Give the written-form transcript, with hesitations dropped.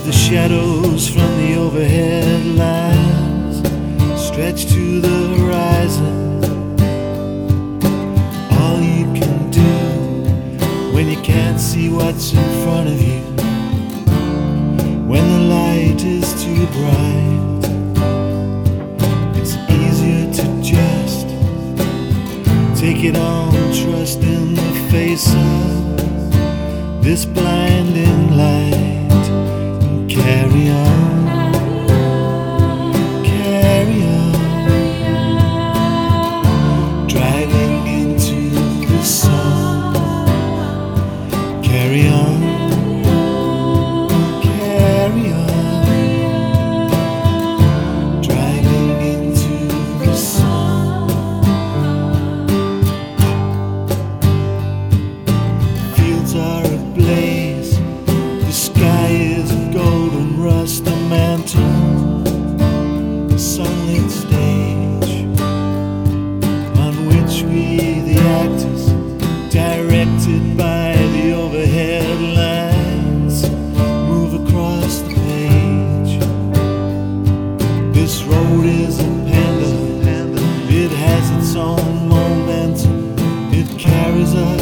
Save the shadows from the overhead lines, stretch to the horizon. All you can do when you can't see what's in front of you, when the light is too bright, it's easier to just take it on, trust in the face of this blinding light, and carry on, carry on, driving into the sun, carry on, carry on, driving into the sun. Fields are ablaze, the sky is of golden rust, a mantle, a sunlit stage on which we, the actors, directed by the overhead lines, move across the page. This road is a pendulum, it has its own momentum, it carries us